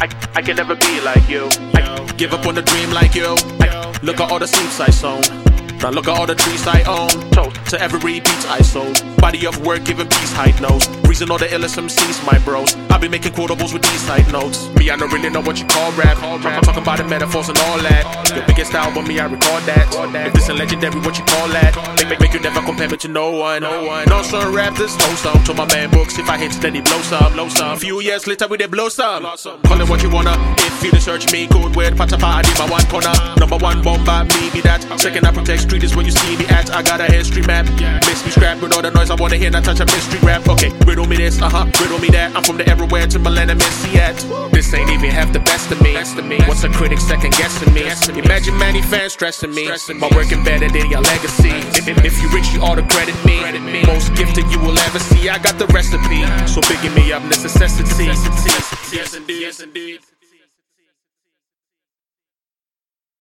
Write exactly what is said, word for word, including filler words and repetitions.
I, I can never be like you. I give up on the dream like you. I look at all the seats I sown. Now look at all the trees I own. Toast to every beat I sold. Body of work giving peace height notes. Reason all the illest M Cs my bros. I be making quotables with these side notes. Me I don't really know what you call rap. I'm talking about the metaphors and all that. The biggest album me I record that. If this a legendary what you call that? Make, make, make you never compare me to no one. No one. No son rap this whole song. To my man books if I hit then he blow some. Blow some. Few years later we they blow some. Call it what you wanna. If you search me good word patapa I did my one corner. Number one bomb by me be that. Second I protect street is where you see me at. I got a history map. Miss me scrap with all the noise I wanna hear. Not touch a mystery rap. Okay, riddle me this, uh huh, riddle me that. I'm from the everywhere to Milan and Missy at. This ain't even half the best of me. What's a critic second guessing me? Imagine many fans stressing me. My work embedded in your legacy. If, if, if you rich, you ought to credit me. Most gifted you will ever see. I got the recipe. So bigging me up, necessity. Yes indeed. Yes indeed.